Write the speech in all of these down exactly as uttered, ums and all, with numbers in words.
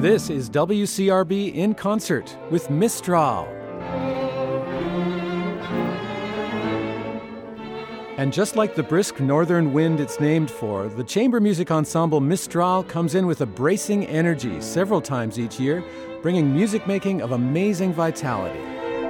This is W C R B in concert with Mistral. And just like the brisk northern wind it's named for, the chamber music ensemble Mistral comes in with a bracing energy several times each year, bringing music making of amazing vitality.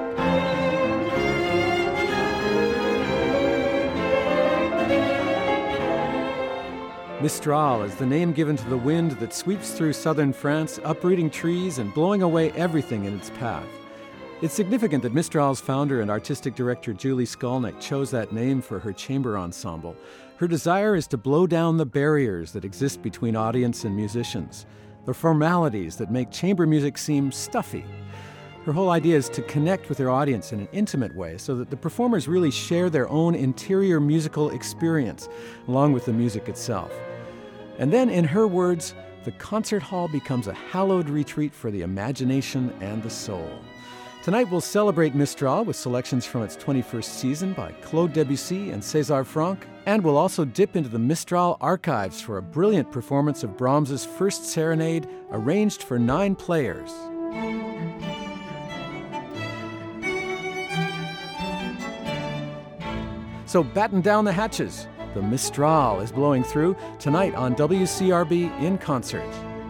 Mistral is the name given to the wind that sweeps through southern France, uprooting trees and blowing away everything in its path. It's significant that Mistral's founder and artistic director Julie Skolnick chose that name for her chamber ensemble. Her desire is to blow down the barriers that exist between audience and musicians, the formalities that make chamber music seem stuffy. Her whole idea is to connect with her audience in an intimate way so that the performers really share their own interior musical experience along with the music itself. And then, in her words, the concert hall becomes a hallowed retreat for the imagination and the soul. Tonight we'll celebrate Mistral with selections from its twenty-first season by Claude Debussy and César Franck, and we'll also dip into the Mistral archives for a brilliant performance of Brahms's First Serenade, arranged for nine players. So batten down the hatches. The Mistral is blowing through tonight on W C R B in concert.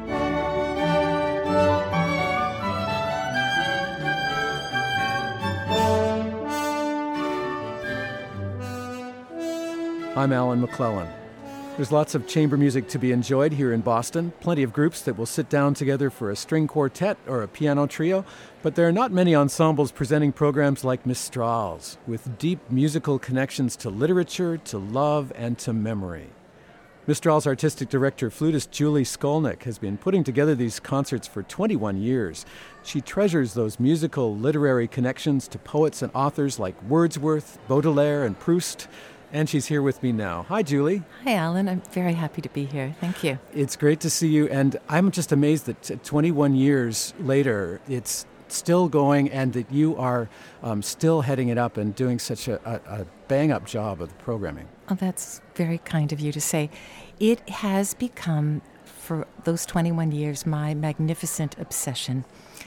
I'm Alan McClellan. There's lots of chamber music to be enjoyed here in Boston, plenty of groups that will sit down together for a string quartet or a piano trio, but there are not many ensembles presenting programs like Mistral's, with deep musical connections to literature, to love, and to memory. Mistral's artistic director, flutist Julie Skolnick, has been putting together these concerts for twenty-one years. She treasures those musical literary connections to poets and authors like Wordsworth, Baudelaire, and Proust. And she's here with me now. Hi, Julie. Hi, Alan. I'm very happy to be here. Thank you. It's great to see you, and I'm just amazed that twenty-one years later, it's still going and that you are um, still heading it up and doing such a, a, a bang-up job of the programming. Oh, that's very kind of you to say. It has become, for those twenty-one years, my magnificent obsession.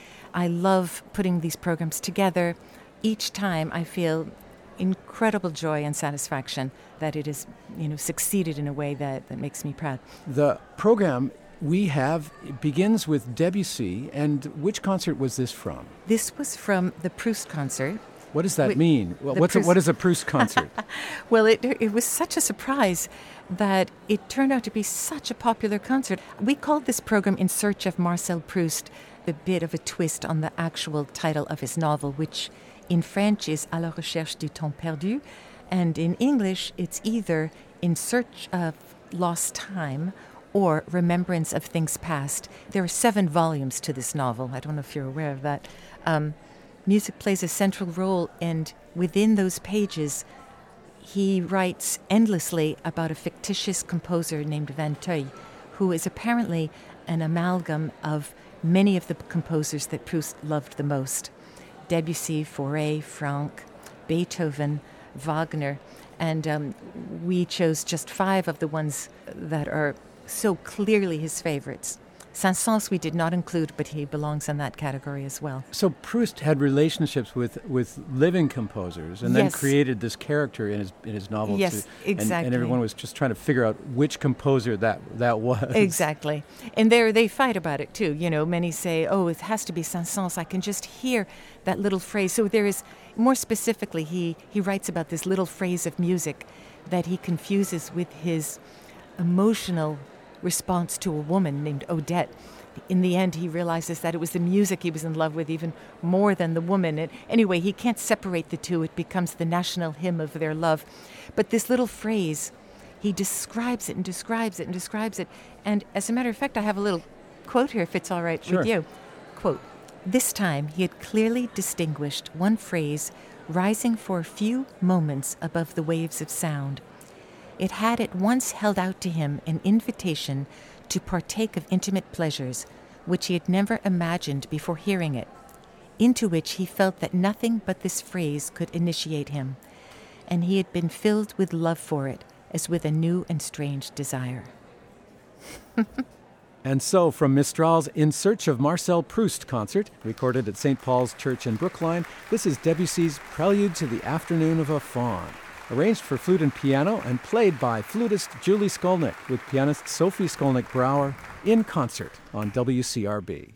I love putting these programs together. Each time I feel incredible joy and satisfaction that it has, you know, succeeded in a way that, that makes me proud. The program we have begins with Debussy, and which concert was this from? This was from the Proust concert. What does that we, mean? What's Proust... a, what is a Proust concert? Well, it it was such a surprise that it turned out to be such a popular concert. We called this program In Search of Marcel Proust, a bit of a twist on the actual title of his novel, which in French is À la recherche du temps perdu, and in English it's either In Search of Lost Time or Remembrance of Things Past. There are seven volumes to this novel. I don't know if you're aware of that. Um, music plays a central role, and within those pages he writes endlessly about a fictitious composer named Vinteuil, who is apparently an amalgam of many of the composers that Proust loved the most. Debussy, Fauré, Franck, Beethoven, Wagner, and um, we chose just five of the ones that are so clearly his favorites. Saint-Saëns we did not include, but he belongs in that category as well. So Proust had relationships with, with living composers and yes. then created this character in his in his novel. Yes, to, exactly. And, and everyone was just trying to figure out which composer that, that was. Exactly. And there they fight about it too. You know, many say, oh, it has to be Saint-Saëns. I can just hear that little phrase. So there is, more specifically, he, he writes about this little phrase of music that he confuses with his emotional response to a woman named Odette. In the end, he realizes that it was the music he was in love with even more than the woman. And anyway, he can't separate the two. It becomes the national hymn of their love. But this little phrase, he describes it and describes it and describes it. And as a matter of fact, I have a little quote here, if it's all right sure. with you. Quote, "This time he had clearly distinguished one phrase rising for a few moments above the waves of sound. It had at once held out to him an invitation to partake of intimate pleasures, which he had never imagined before hearing it, into which he felt that nothing but this phrase could initiate him, and he had been filled with love for it, as with a new and strange desire." And so, from Mistral's In Search of Marcel Proust concert, recorded at Saint Paul's Church in Brookline, this is Debussy's Prelude to the Afternoon of a Faun, arranged for flute and piano and played by flutist Julie Skolnick with pianist Sophie Skolnick-Brouwer in concert on W C R B.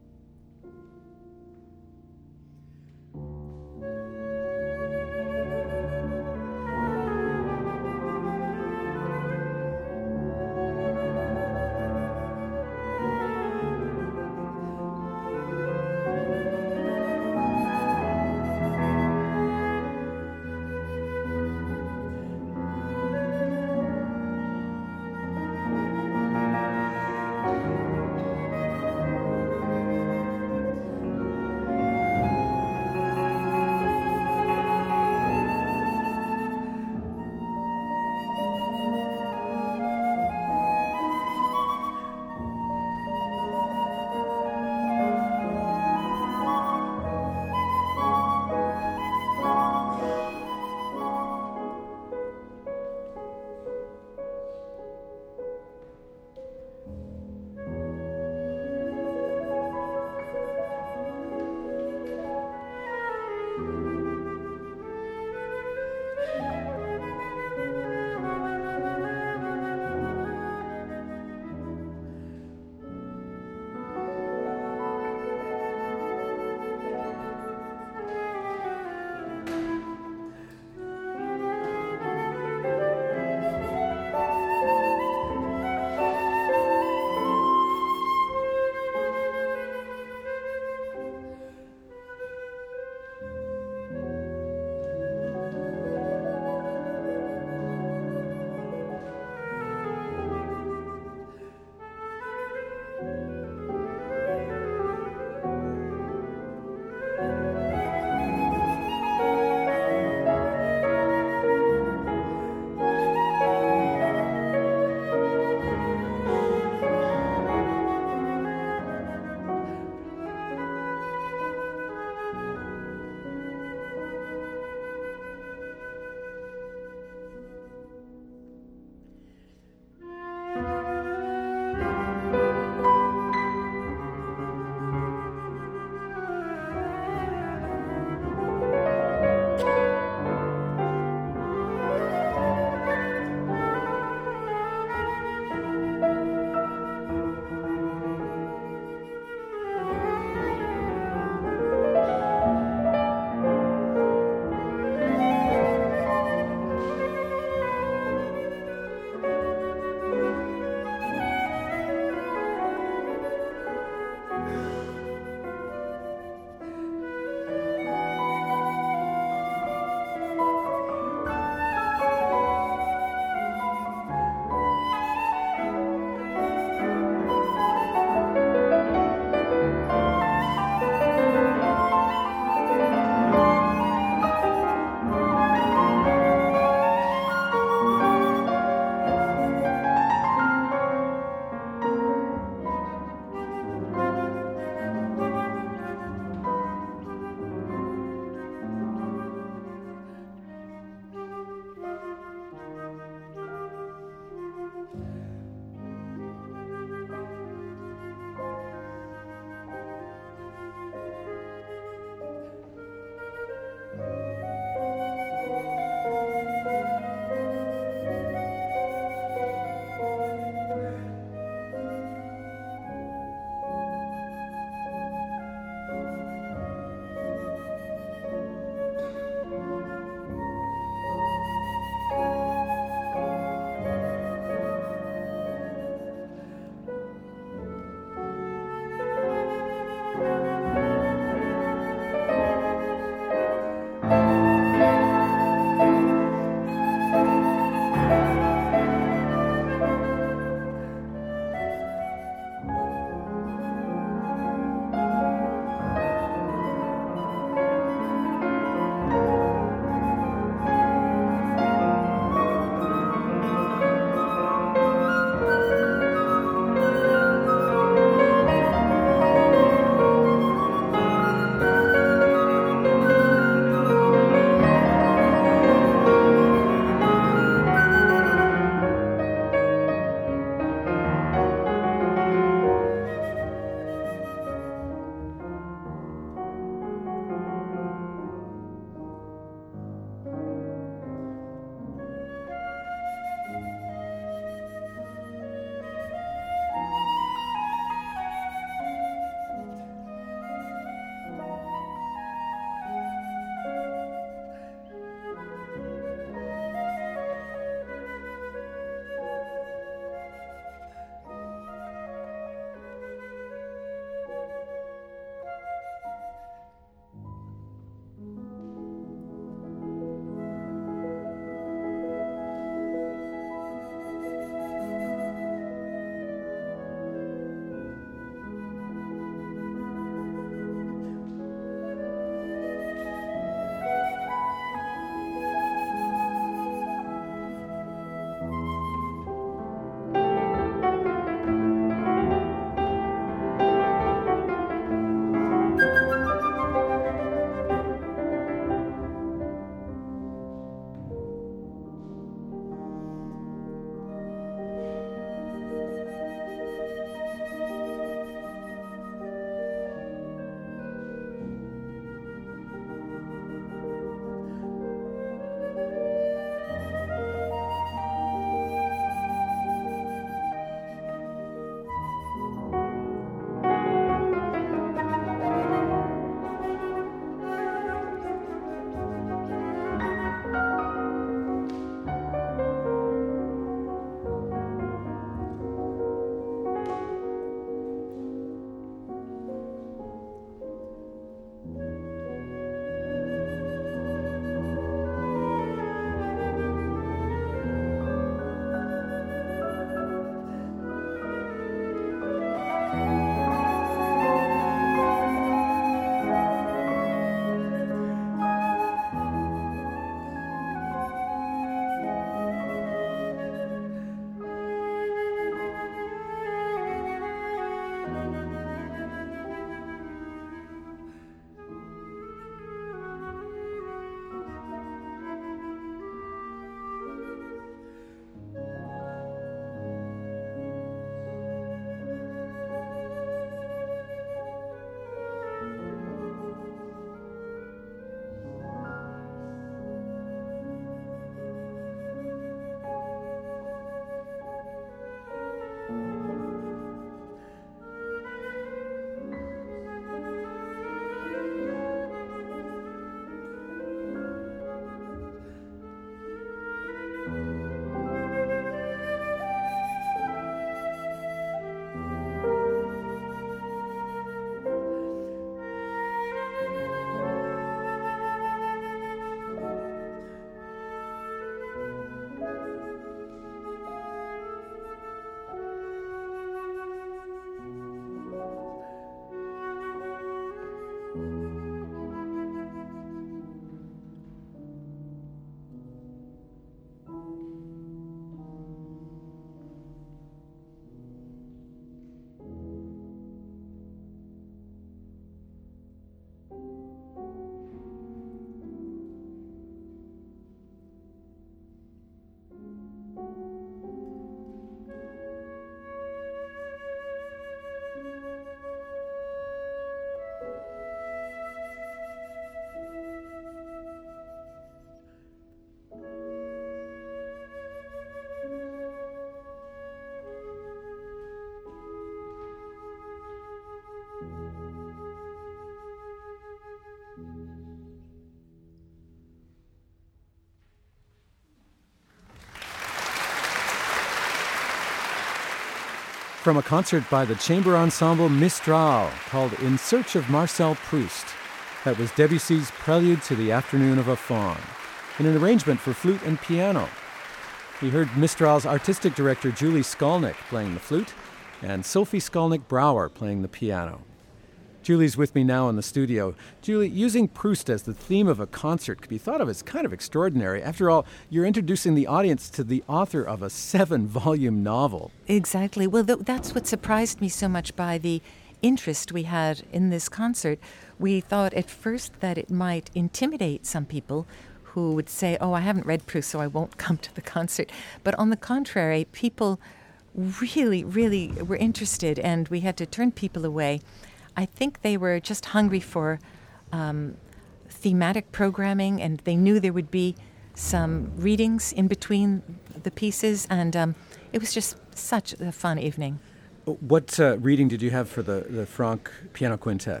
from a concert by the chamber ensemble Mistral called In Search of Marcel Proust. That was Debussy's Prelude to the Afternoon of a Faun, in an arrangement for flute and piano. We heard Mistral's artistic director Julie Skolnick playing the flute and Sophie Skolnick-Brouwer playing the piano. Julie's with me now in the studio. Julie, using Proust as the theme of a concert could be thought of as kind of extraordinary. After all, you're introducing the audience to the author of a seven-volume novel. Exactly. Well, th- that's what surprised me so much by the interest we had in this concert. We thought at first that it might intimidate some people who would say, oh, I haven't read Proust, so I won't come to the concert. But on the contrary, people really, really were interested, and we had to turn people away. I think they were just hungry for um, thematic programming, and they knew there would be some readings in between the pieces, and um, it was just such a fun evening. What uh, reading did you have for the, the Franck Piano Quintet?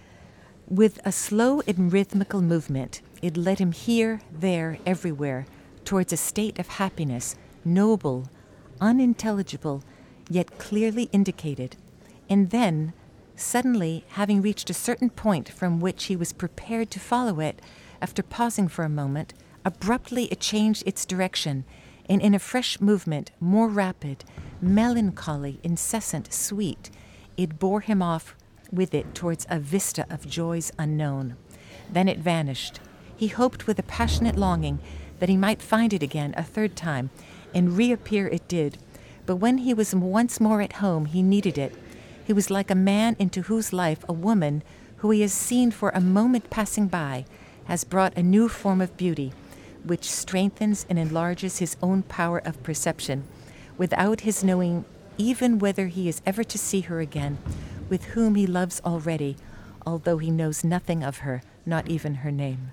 With a slow and rhythmical movement, it led him here, there, everywhere, towards a state of happiness, noble, unintelligible, yet clearly indicated. And then, suddenly, having reached a certain point from which he was prepared to follow it, after pausing for a moment, abruptly it changed its direction, and in a fresh movement, more rapid, melancholy, incessant, sweet, it bore him off with it towards a vista of joys unknown. Then it vanished. He hoped with a passionate longing that he might find it again a third time, and reappear it did. But when he was once more at home, he needed it. He was like a man into whose life a woman, who he has seen for a moment passing by, has brought a new form of beauty, which strengthens and enlarges his own power of perception, without his knowing even whether he is ever to see her again, with whom he loves already, although he knows nothing of her, not even her name.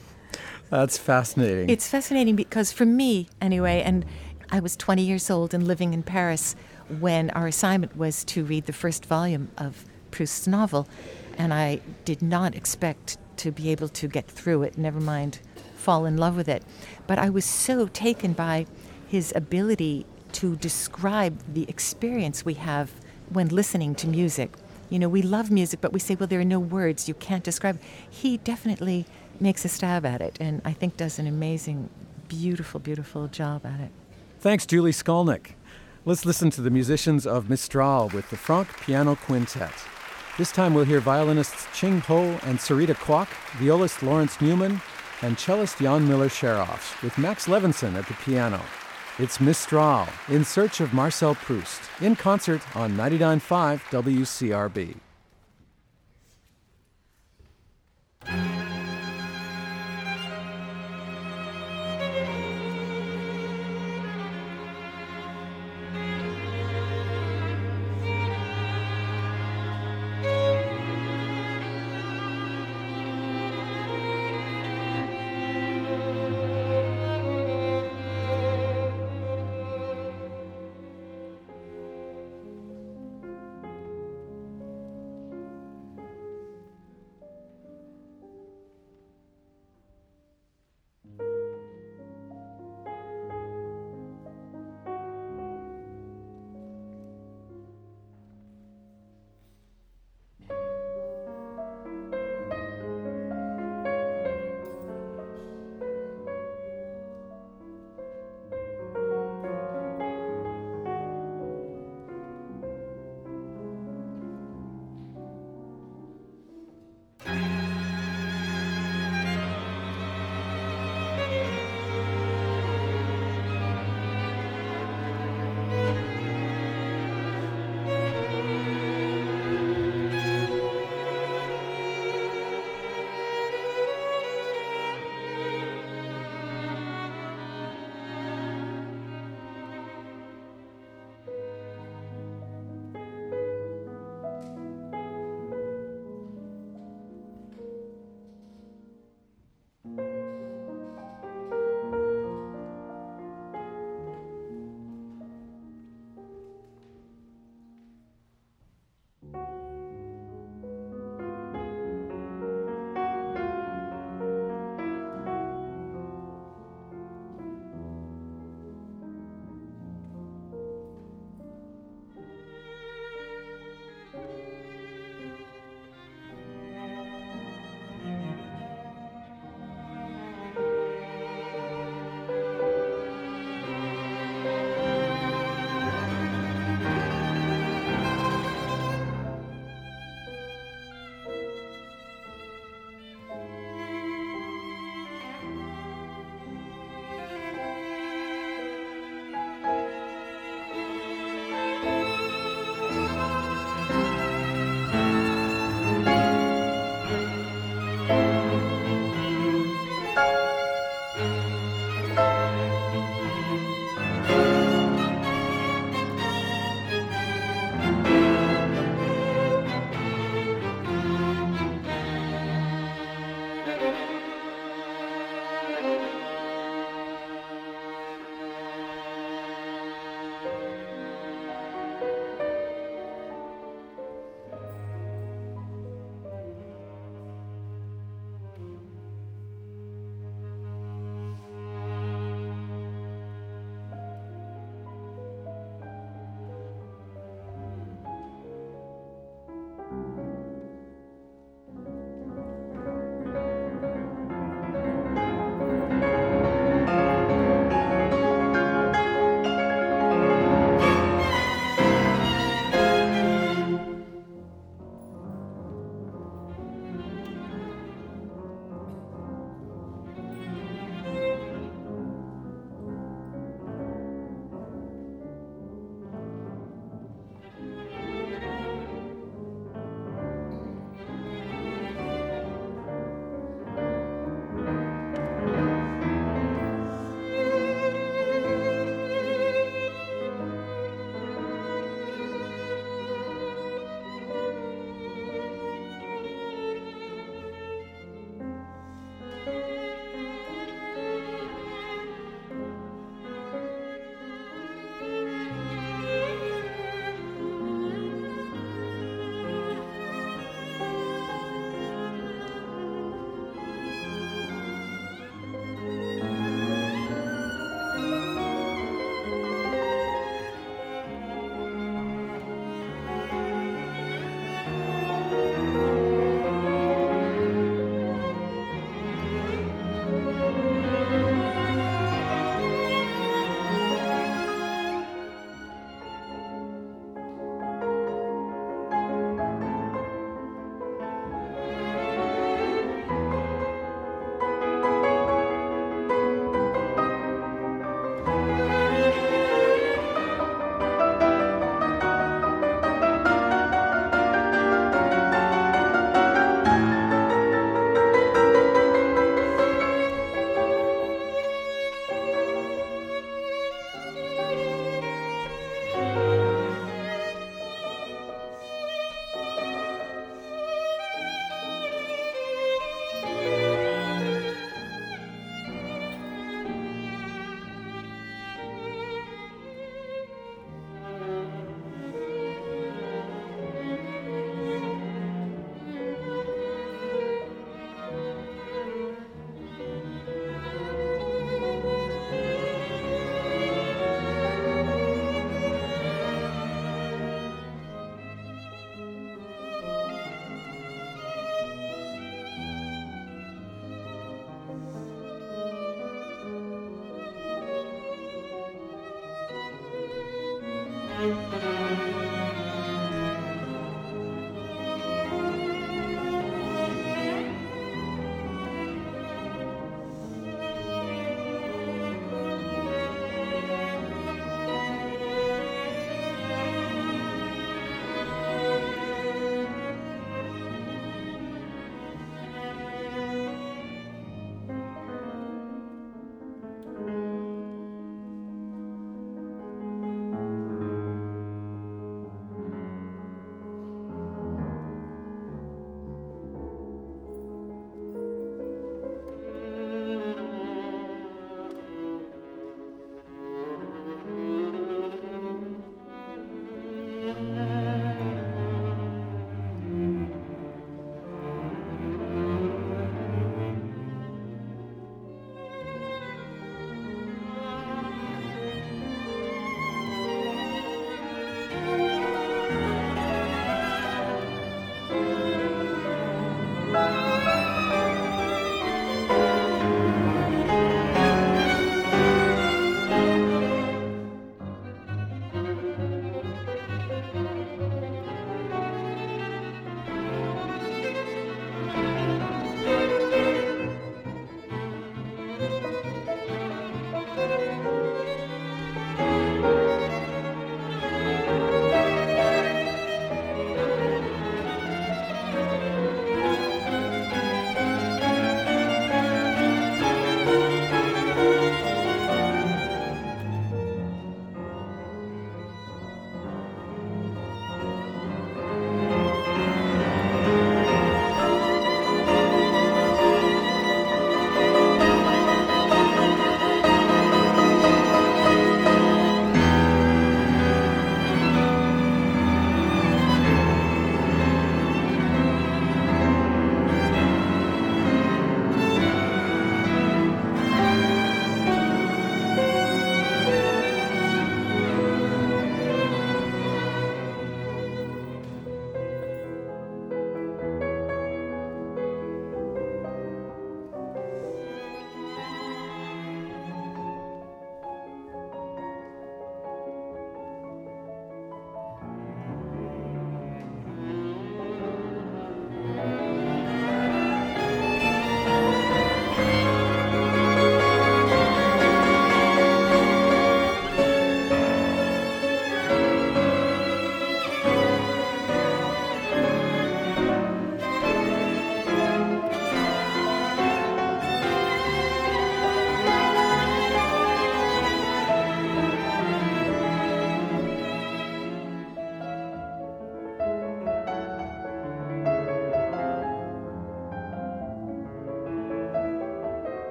That's fascinating. It's fascinating because for me, anyway, and I was twenty years old and living in Paris when our assignment was to read the first volume of Proust's novel, and I did not expect to be able to get through it, never mind fall in love with it. But I was so taken by his ability to describe the experience we have when listening to music. You know, we love music, but we say, well, there are no words, you can't describe. He definitely makes a stab at it, and I think does an amazing, beautiful, beautiful job at it. Thanks, Julie Skolnick. Let's listen to the musicians of Mistral with the Franck Piano Quintet. This time we'll hear violinists Ching Ho and Sarita Kwok, violist Lawrence Newman, and cellist Jan Miller-Scherhoff, with Max Levinson at the piano. It's Mistral, In Search of Marcel Proust, in concert on ninety-nine point five W C R B.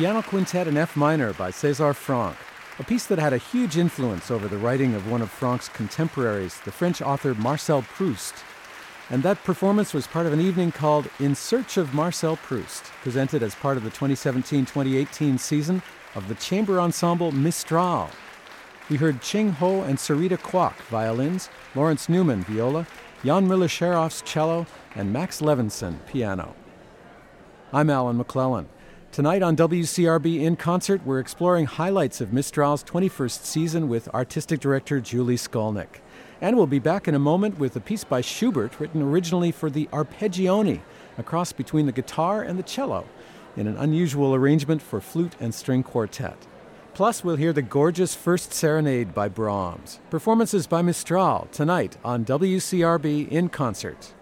Piano Quintet in F minor by César Franck, a piece that had a huge influence over the writing of one of Franck's contemporaries, the French author Marcel Proust. And that performance was part of an evening called In Search of Marcel Proust, presented as part of the twenty seventeen twenty eighteen season of the chamber ensemble Mistral. We heard Ching Ho and Sarita Kwok, violins, Lawrence Newman, viola, Jan Müller-Scherhoff's cello, and Max Levinson, piano. I'm Alan McClellan. Tonight on W C R B In Concert, we're exploring highlights of Mistral's twenty-first season with artistic director Julie Skolnick. And we'll be back in a moment with a piece by Schubert written originally for the arpeggione, a cross between the guitar and the cello, in an unusual arrangement for flute and string quartet. Plus, we'll hear the gorgeous First Serenade by Brahms. Performances by Mistral tonight on W C R B In Concert.